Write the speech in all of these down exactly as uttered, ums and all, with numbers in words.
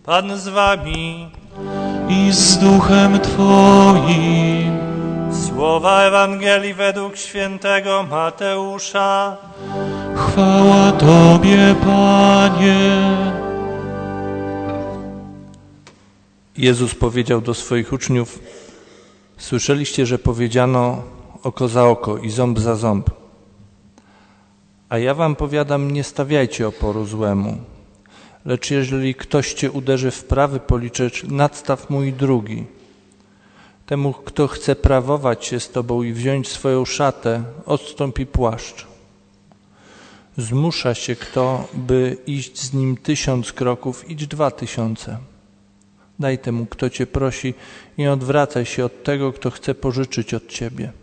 Pan z wami i z duchem Twoim. Słowa Ewangelii według świętego Mateusza. Chwała Tobie, Panie. Jezus powiedział do swoich uczniów: słyszeliście, że powiedziano oko za oko i ząb za ząb. A ja wam powiadam, nie stawiajcie oporu złemu. Lecz jeżeli ktoś cię uderzy w prawy policzek, nadstaw mu i drugi. Temu, kto chce prawować się z tobą i wziąć swoją szatę, odstąpi płaszcz. Zmusza się kto, by iść z nim tysiąc kroków, idź dwa tysiące. Daj temu, kto cię prosi, i nie odwracaj się od tego, kto chce pożyczyć od ciebie.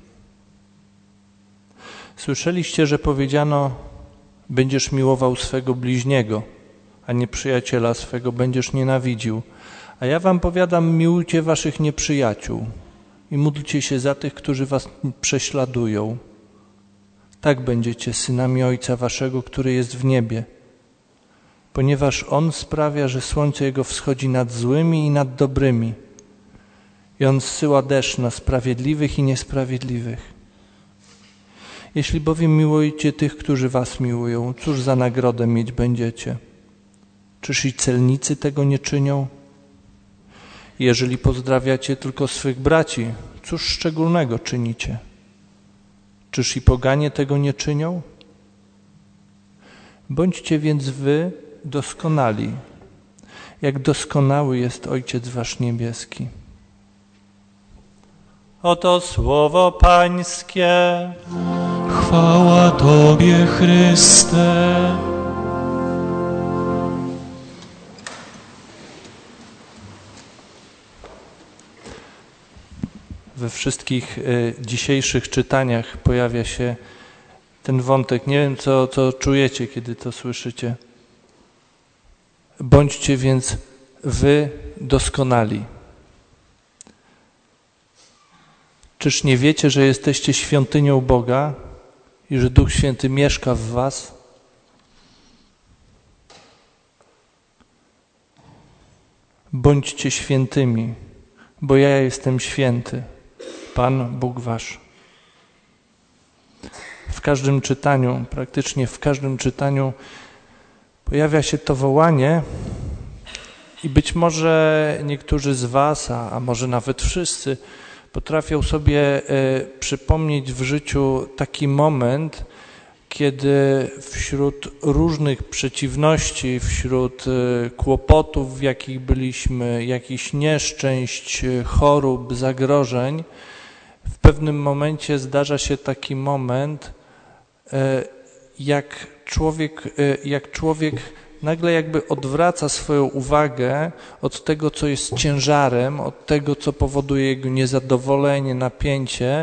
Słyszeliście, że powiedziano: będziesz miłował swego bliźniego, a nieprzyjaciela swego będziesz nienawidził. A ja wam powiadam, miłujcie waszych nieprzyjaciół i módlcie się za tych, którzy was prześladują. Tak będziecie synami Ojca waszego, który jest w niebie. Ponieważ On sprawia, że słońce Jego wschodzi nad złymi i nad dobrymi. I On zsyła deszcz na sprawiedliwych i niesprawiedliwych. Jeśli bowiem miłujecie tych, którzy was miłują, cóż za nagrodę mieć będziecie? Czyż i celnicy tego nie czynią? Jeżeli pozdrawiacie tylko swych braci, cóż szczególnego czynicie? Czyż i poganie tego nie czynią? Bądźcie więc wy doskonali, jak doskonały jest Ojciec wasz niebieski. Oto słowo Pańskie. Chwała Tobie, Chryste. We wszystkich y, dzisiejszych czytaniach pojawia się ten wątek. Nie wiem, co, co czujecie, kiedy to słyszycie. Bądźcie więc wy doskonali. Czyż nie wiecie, że jesteście świątynią Boga i że Duch Święty mieszka w was? Bądźcie świętymi, bo ja jestem święty, Pan Bóg wasz. W każdym czytaniu, praktycznie w każdym czytaniu pojawia się to wołanie i być może niektórzy z was, a, a może nawet wszyscy, potrafią sobie y, przypomnieć w życiu taki moment, kiedy wśród różnych przeciwności, wśród y, kłopotów, w jakich byliśmy, jakichś nieszczęść, chorób, zagrożeń, w pewnym momencie zdarza się taki moment, y, jak człowiek, y, jak człowiek nagle jakby odwraca swoją uwagę od tego, co jest ciężarem, od tego, co powoduje jego niezadowolenie, napięcie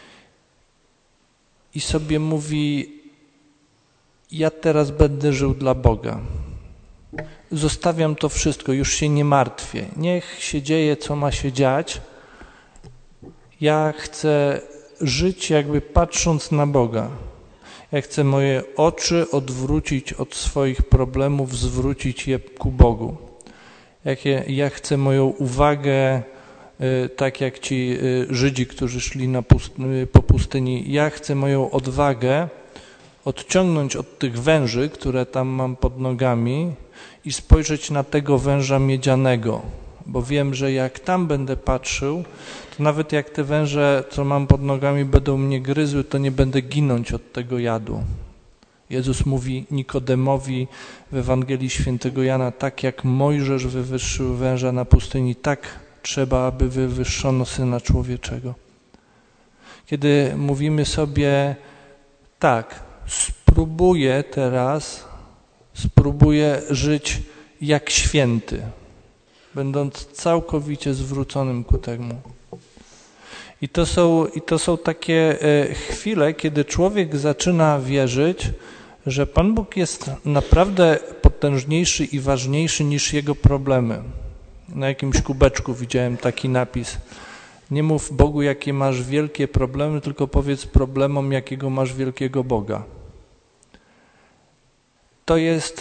i sobie mówi: ja teraz będę żył dla Boga. Zostawiam to wszystko, już się nie martwię. Niech się dzieje, co ma się dziać. Ja chcę żyć jakby patrząc na Boga. Ja chcę moje oczy odwrócić od swoich problemów, zwrócić je ku Bogu. Jakie, ja chcę moją uwagę, y, tak jak ci y, Żydzi, którzy szli na pust, y, po pustyni, ja chcę moją odwagę odciągnąć od tych węży, które tam mam pod nogami i spojrzeć na tego węża miedzianego, bo wiem, że jak tam będę patrzył, to nawet jak te węże, co mam pod nogami, będą mnie gryzły, to nie będę ginąć od tego jadu. Jezus mówi Nikodemowi w Ewangelii Świętego Jana: tak jak Mojżesz wywyższył węża na pustyni, tak trzeba, aby wywyższono Syna Człowieczego. Kiedy mówimy sobie: tak, spróbuję teraz, spróbuję żyć jak święty, będąc całkowicie zwróconym ku temu. I to są, i to są takie chwile, kiedy człowiek zaczyna wierzyć, że Pan Bóg jest naprawdę potężniejszy i ważniejszy niż jego problemy. Na jakimś kubeczku widziałem taki napis: nie mów Bogu, jakie masz wielkie problemy, tylko powiedz problemom, jakiego masz wielkiego Boga. To jest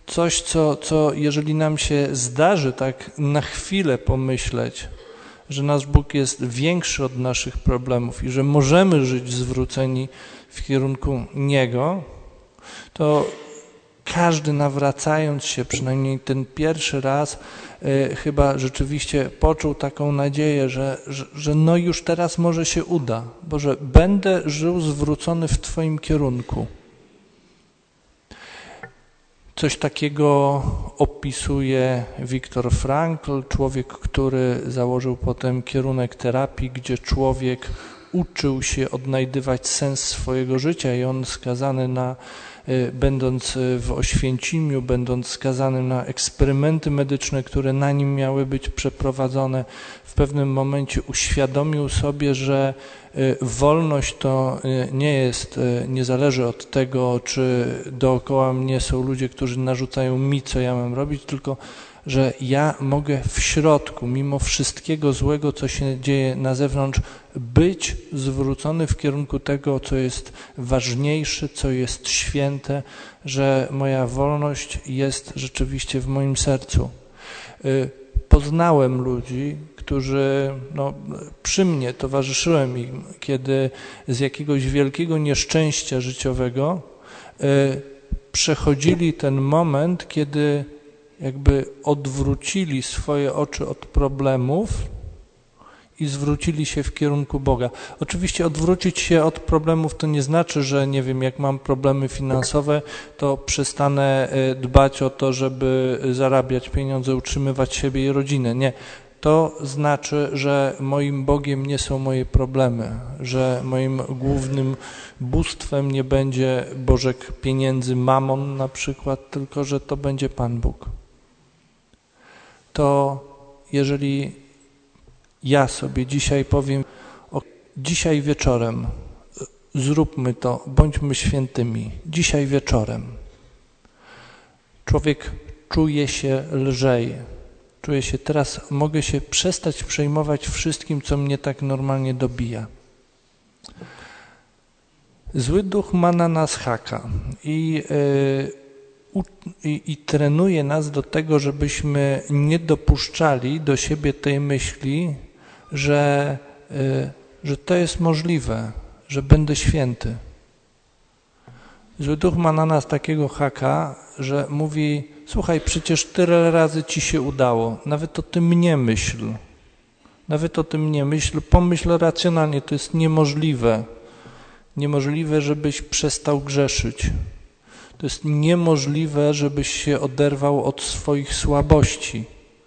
coś, co, co jeżeli nam się zdarzy tak na chwilę pomyśleć, że nasz Bóg jest większy od naszych problemów i że możemy żyć zwróceni w kierunku Niego, to każdy nawracając się, przynajmniej ten pierwszy raz, y, chyba rzeczywiście poczuł taką nadzieję, że, że, że no już teraz może się uda, Boże, będę żył zwrócony w Twoim kierunku. Coś takiego opisuje Viktor Frankl, człowiek, który założył potem kierunek terapii, gdzie człowiek uczył się odnajdywać sens swojego życia i on skazany na, będąc w Oświęcimiu, będąc skazanym na eksperymenty medyczne, które na nim miały być przeprowadzone, w pewnym momencie uświadomił sobie, że wolność to nie jest, nie zależy od tego, czy dookoła mnie są ludzie, którzy narzucają mi, co ja mam robić, tylko że ja mogę w środku, mimo wszystkiego złego, co się dzieje na zewnątrz, być zwrócony w kierunku tego, co jest ważniejsze, co jest święte, że moja wolność jest rzeczywiście w moim sercu. Poznałem ludzi, którzy, no, przy mnie towarzyszyłem im, kiedy z jakiegoś wielkiego nieszczęścia życiowego y, przechodzili ten moment, kiedy jakby odwrócili swoje oczy od problemów i zwrócili się w kierunku Boga. Oczywiście odwrócić się od problemów to nie znaczy, że nie wiem, jak mam problemy finansowe, to przestanę dbać o to, żeby zarabiać pieniądze, utrzymywać siebie i rodzinę. Nie. To znaczy, że moim Bogiem nie są moje problemy, że moim głównym bóstwem nie będzie bożek pieniędzy, mamon na przykład, tylko że to będzie Pan Bóg. To jeżeli ja sobie dzisiaj powiem, o, dzisiaj wieczorem zróbmy to, bądźmy świętymi, dzisiaj wieczorem. Człowiek czuje się lżej, czuje się teraz, mogę się przestać przejmować wszystkim, co mnie tak normalnie dobija. Zły duch ma na nas haka i, yy, i, i trenuje nas do tego, żebyśmy nie dopuszczali do siebie tej myśli, że, yy, że to jest możliwe, że będę święty. Zły duch ma na nas takiego haka, że mówi: słuchaj, przecież tyle razy ci się udało, nawet o tym nie myśl. Nawet o tym nie myśl, pomyśl racjonalnie, to jest niemożliwe. Niemożliwe, żebyś przestał grzeszyć. To jest niemożliwe, żebyś się oderwał od swoich słabości.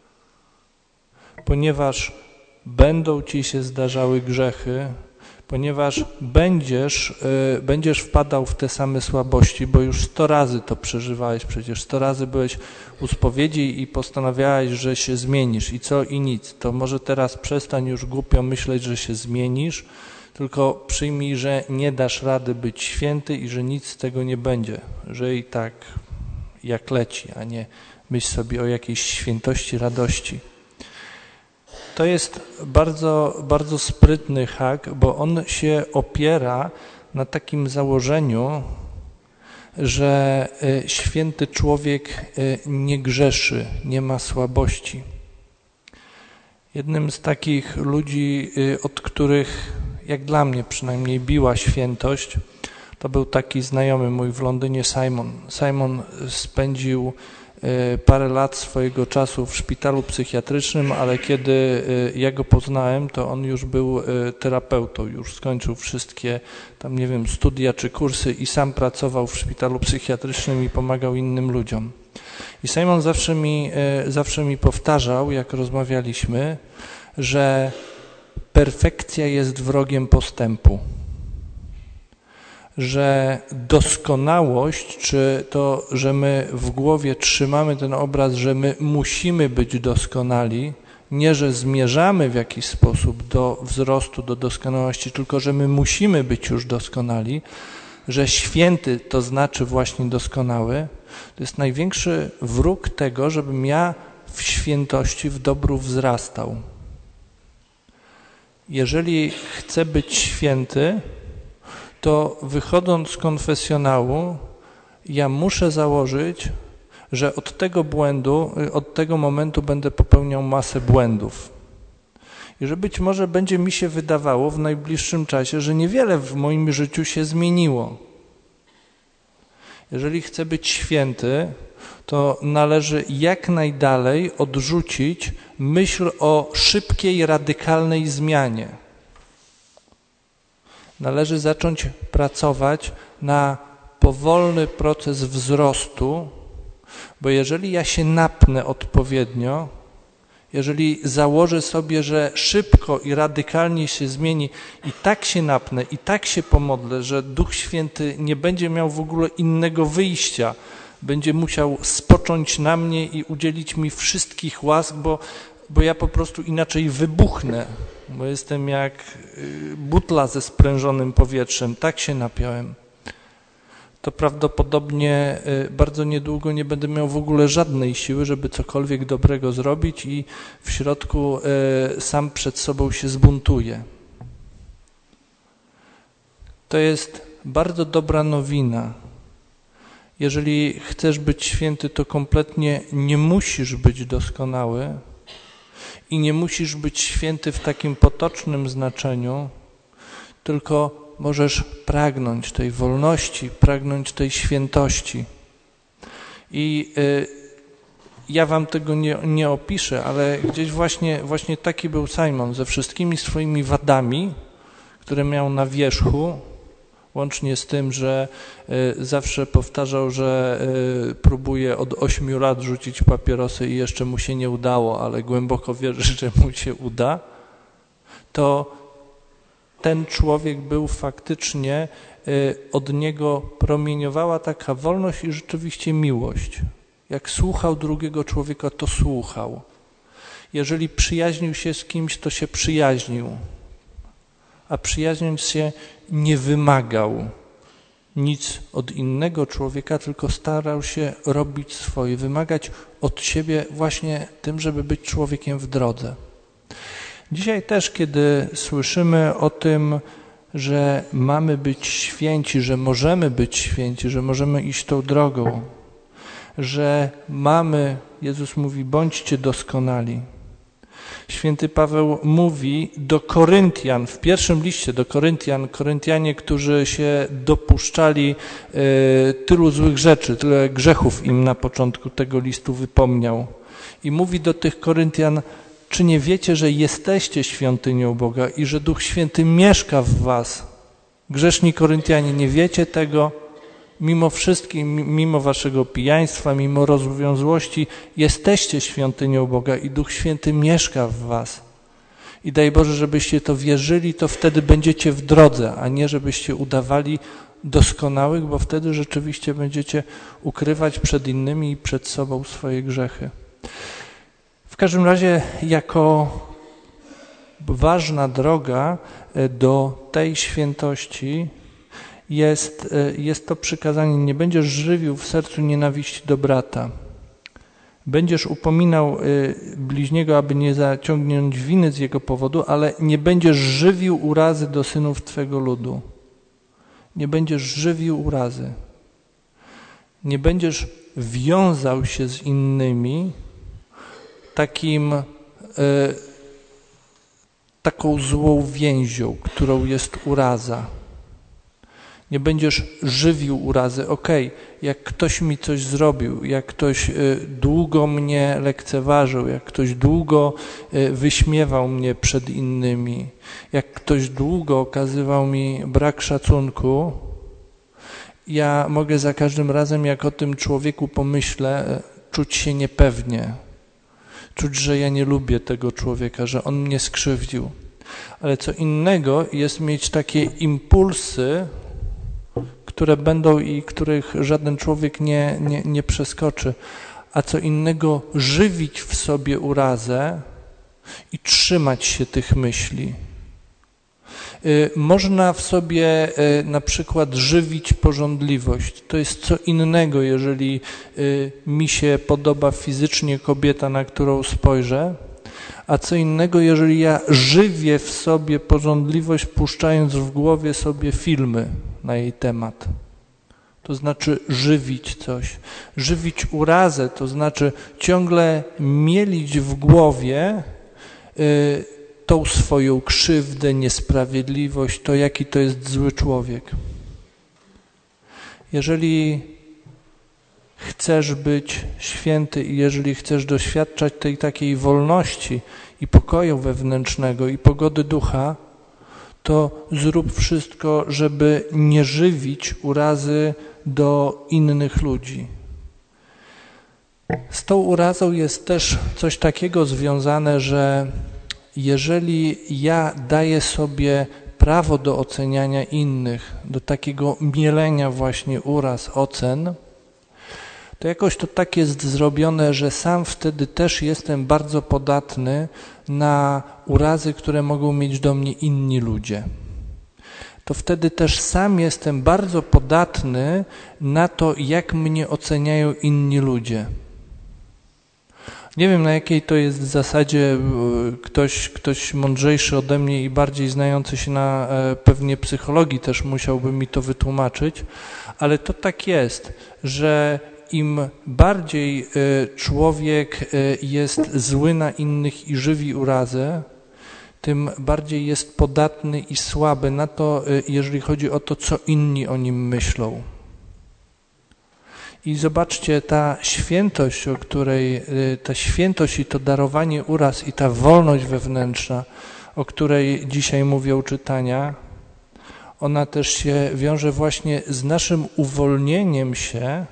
Ponieważ będą ci się zdarzały grzechy, ponieważ będziesz, yy, będziesz wpadał w te same słabości, bo już sto razy to przeżywałeś, przecież sto razy byłeś u spowiedzi i postanawiałeś, że się zmienisz i co i nic. To może teraz przestań już głupio myśleć, że się zmienisz, tylko przyjmij, że nie dasz rady być święty i że nic z tego nie będzie, że i tak jak leci, a nie myśl sobie o jakiejś świętości, radości. To jest bardzo, bardzo sprytny hak, bo on się opiera na takim założeniu, że święty człowiek nie grzeszy, nie ma słabości. Jednym z takich ludzi, od których, jak dla mnie przynajmniej, biła świętość, to był taki znajomy mój w Londynie, Simon. Simon spędził parę lat swojego czasu w szpitalu psychiatrycznym, ale kiedy ja go poznałem, to on już był terapeutą, już skończył wszystkie tam, nie wiem, studia czy kursy i sam pracował w szpitalu psychiatrycznym i pomagał innym ludziom. I Simon zawsze mi, zawsze mi powtarzał, jak rozmawialiśmy, że perfekcja jest wrogiem postępu. Że doskonałość, czy to, że my w głowie trzymamy ten obraz, że my musimy być doskonali, nie, że zmierzamy w jakiś sposób do wzrostu, do doskonałości, tylko że my musimy być już doskonali, że święty to znaczy właśnie doskonały, to jest największy wróg tego, żebym ja w świętości, w dobru wzrastał. Jeżeli chcę być święty, to wychodząc z konfesjonału, ja muszę założyć, że od tego błędu, od tego momentu będę popełniał masę błędów. I że być może będzie mi się wydawało w najbliższym czasie, że niewiele w moim życiu się zmieniło. Jeżeli chcę być święty, to należy jak najdalej odrzucić myśl o szybkiej, radykalnej zmianie. Należy zacząć pracować na powolny proces wzrostu, bo jeżeli ja się napnę odpowiednio, jeżeli założę sobie, że szybko i radykalnie się zmieni i tak się napnę, i tak się pomodlę, że Duch Święty nie będzie miał w ogóle innego wyjścia, będzie musiał spocząć na mnie i udzielić mi wszystkich łask, bo, bo ja po prostu inaczej wybuchnę, bo jestem jak butla ze sprężonym powietrzem, tak się napiąłem. To prawdopodobnie bardzo niedługo nie będę miał w ogóle żadnej siły, żeby cokolwiek dobrego zrobić i w środku sam przed sobą się zbuntuję. To jest bardzo dobra nowina. Jeżeli chcesz być święty, to kompletnie nie musisz być doskonały i nie musisz być święty w takim potocznym znaczeniu, tylko możesz pragnąć tej wolności, pragnąć tej świętości. I y, ja wam tego nie, nie opiszę, ale gdzieś właśnie, właśnie taki był Simon ze wszystkimi swoimi wadami, które miał na wierzchu, łącznie z tym, że y, zawsze powtarzał, że y, próbuje od ośmiu lat rzucić papierosy i jeszcze mu się nie udało, ale głęboko wierzy, że mu się uda, to ten człowiek był faktycznie, od niego promieniowała taka wolność i rzeczywiście miłość. Jak słuchał drugiego człowieka, to słuchał. Jeżeli przyjaźnił się z kimś, to się przyjaźnił. A przyjaźniąc się nie wymagał nic od innego człowieka, tylko starał się robić swoje, wymagać od siebie właśnie tym, żeby być człowiekiem w drodze. Dzisiaj też, kiedy słyszymy o tym, że mamy być święci, że możemy być święci, że możemy iść tą drogą, że mamy, Jezus mówi, bądźcie doskonali. Święty Paweł mówi do Koryntian, w pierwszym liście do Koryntian, Koryntianie, którzy się dopuszczali y, tylu złych rzeczy, tyle grzechów im na początku tego listu wypomniał. I mówi do tych Koryntian: czy nie wiecie, że jesteście świątynią Boga i że Duch Święty mieszka w was? Grzeszni Koryntianie, nie wiecie tego? Mimo wszystkim, mimo waszego pijaństwa, mimo rozwiązłości, jesteście świątynią Boga i Duch Święty mieszka w was. I daj Boże, żebyście to wierzyli, to wtedy będziecie w drodze, a nie żebyście udawali doskonałych, bo wtedy rzeczywiście będziecie ukrywać przed innymi i przed sobą swoje grzechy. W każdym razie jako ważna droga do tej świętości jest, jest to przykazanie: nie będziesz żywił w sercu nienawiści do brata. Będziesz upominał bliźniego, aby nie zaciągnąć winy z jego powodu, ale nie będziesz żywił urazy do synów Twego ludu. Nie będziesz żywił urazy. Nie będziesz wiązał się z innymi takim, y, taką złą więzią, którą jest uraza. Nie będziesz żywił urazy. Okej, okay, jak ktoś mi coś zrobił, jak ktoś y, długo mnie lekceważył, jak ktoś długo y, wyśmiewał mnie przed innymi, jak ktoś długo okazywał mi brak szacunku, ja mogę za każdym razem, jak o tym człowieku pomyślę, y, czuć się niepewnie. Czuć, że ja nie lubię tego człowieka, że on mnie skrzywdził. Ale co innego jest mieć takie impulsy, które będą i których żaden człowiek nie, nie, nie przeskoczy. A co innego żywić w sobie urazę i trzymać się tych myśli. Można w sobie na przykład żywić pożądliwość. To jest co innego, jeżeli mi się podoba fizycznie kobieta, na którą spojrzę, a co innego, jeżeli ja żywię w sobie pożądliwość, puszczając w głowie sobie filmy na jej temat. to znaczy żywić coś. Żywić urazę, to znaczy ciągle mielić w głowie y, tą swoją krzywdę, niesprawiedliwość, to jaki to jest zły człowiek. Jeżeli chcesz być święty i jeżeli chcesz doświadczać tej takiej wolności i pokoju wewnętrznego i pogody ducha, to zrób wszystko, żeby nie żywić urazy do innych ludzi. Z tą urazą jest też coś takiego związane, że jeżeli ja daję sobie prawo do oceniania innych, do takiego mielenia właśnie uraz, ocen, to jakoś to tak jest zrobione, że sam wtedy też jestem bardzo podatny na urazy, które mogą mieć do mnie inni ludzie. To wtedy też sam jestem bardzo podatny na to, jak mnie oceniają inni ludzie. Nie wiem, na jakiej to jest zasadzie ktoś, ktoś mądrzejszy ode mnie i bardziej znający się na pewnie psychologii też musiałby mi to wytłumaczyć, ale to tak jest, że im bardziej człowiek jest zły na innych i żywi urazę, tym bardziej jest podatny i słaby na to, jeżeli chodzi o to, co inni o nim myślą. I zobaczcie, ta świętość, o której, ta świętość i to darowanie uraz i ta wolność wewnętrzna, o której dzisiaj mówią czytania, ona też się wiąże właśnie z naszym uwolnieniem się,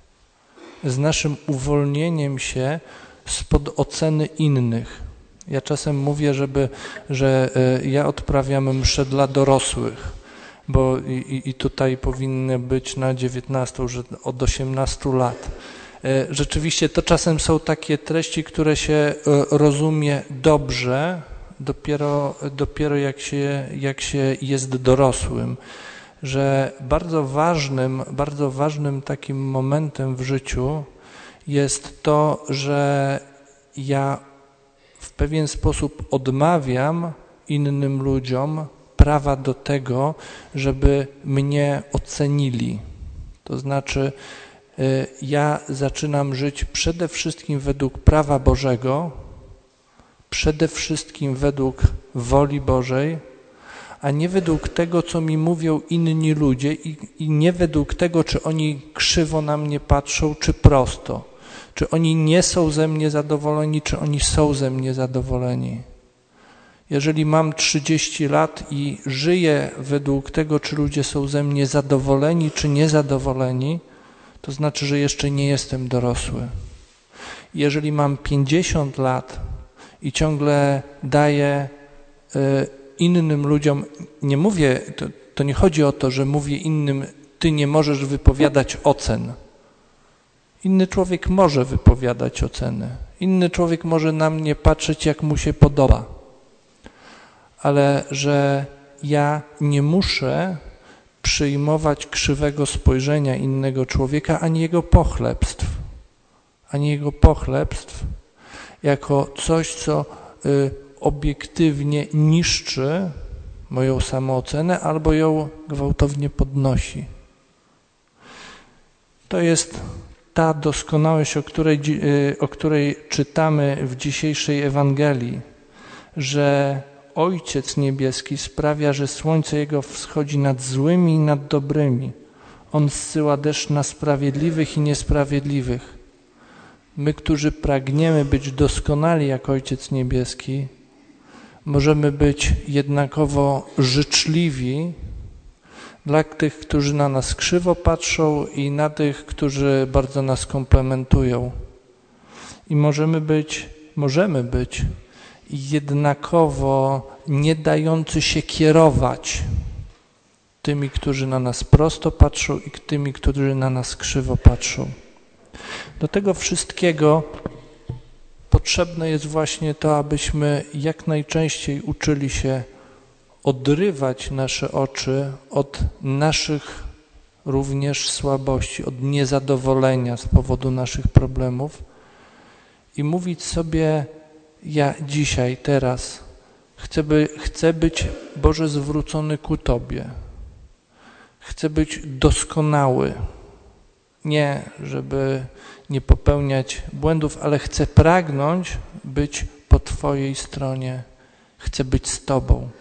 z naszym uwolnieniem się spod oceny innych. Ja czasem mówię, żeby, że ja odprawiam mszę dla dorosłych, bo i, i tutaj powinny być na dziewiętnastą, że od osiemnastu lat. Rzeczywiście to czasem są takie treści, które się rozumie dobrze, dopiero, dopiero jak się, jak się jest dorosłym, że bardzo ważnym, bardzo ważnym takim momentem w życiu jest to, że ja w pewien sposób odmawiam innym ludziom prawa do tego, żeby mnie ocenili. To znaczy ja zaczynam żyć przede wszystkim według prawa Bożego, przede wszystkim według woli Bożej, a nie według tego, co mi mówią inni ludzie i, i nie według tego, czy oni krzywo na mnie patrzą, czy prosto. Czy oni nie są ze mnie zadowoleni, czy oni są ze mnie zadowoleni. Jeżeli mam trzydzieści lat i żyję według tego, czy ludzie są ze mnie zadowoleni, czy niezadowoleni, to znaczy, że jeszcze nie jestem dorosły. Jeżeli mam pięćdziesiąt lat i ciągle daję y, innym ludziom, nie mówię, to, to nie chodzi o to, że mówię innym, ty nie możesz wypowiadać ocen. Inny człowiek może wypowiadać oceny. Inny człowiek może na mnie patrzeć, jak mu się podoba. Ale że ja nie muszę przyjmować krzywego spojrzenia innego człowieka, ani jego pochlebstw. Ani jego pochlebstw jako coś, co y, obiektywnie niszczy moją samoocenę albo ją gwałtownie podnosi. To jest ta doskonałość, o której, o której czytamy w dzisiejszej Ewangelii, że Ojciec Niebieski sprawia, że słońce Jego wschodzi nad złymi i nad dobrymi. On zsyła deszcz na sprawiedliwych i niesprawiedliwych. My, którzy pragniemy być doskonali jak Ojciec Niebieski, możemy być jednakowo życzliwi dla tych, którzy na nas krzywo patrzą i na tych, którzy bardzo nas komplementują. I możemy być, możemy być jednakowo nie dający się kierować tymi, którzy na nas prosto patrzą i tymi, którzy na nas krzywo patrzą. Do tego wszystkiego potrzebne jest właśnie to, abyśmy jak najczęściej uczyli się odrywać nasze oczy od naszych również słabości, od niezadowolenia z powodu naszych problemów i mówić sobie: ja dzisiaj, teraz chcę, by, chcę być, Boże, zwrócony ku Tobie. Chcę być doskonały Nie, żeby nie popełniać błędów, ale chcę pragnąć być po Twojej stronie. Chcę być z Tobą.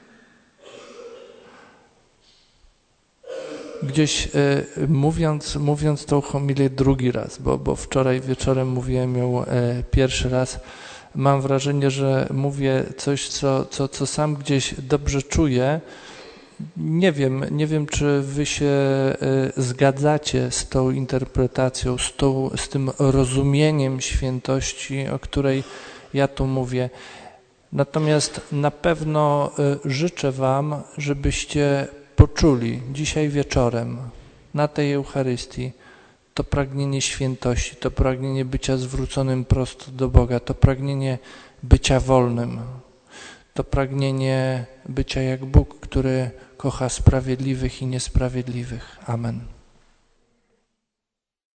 Gdzieś e, mówiąc, mówiąc tą homilię drugi raz, bo, bo wczoraj wieczorem mówiłem ją e, pierwszy raz, mam wrażenie, że mówię coś, co, co, co sam gdzieś dobrze czuję. Nie wiem, nie wiem, czy wy się y, zgadzacie z tą interpretacją, z, tą, z tym rozumieniem świętości, o której ja tu mówię. Natomiast na pewno y, życzę wam, żebyście poczuli dzisiaj wieczorem na tej Eucharystii to pragnienie świętości, to pragnienie bycia zwróconym prosto do Boga, to pragnienie bycia wolnym, to pragnienie bycia jak Bóg, który kocha sprawiedliwych i niesprawiedliwych. Amen.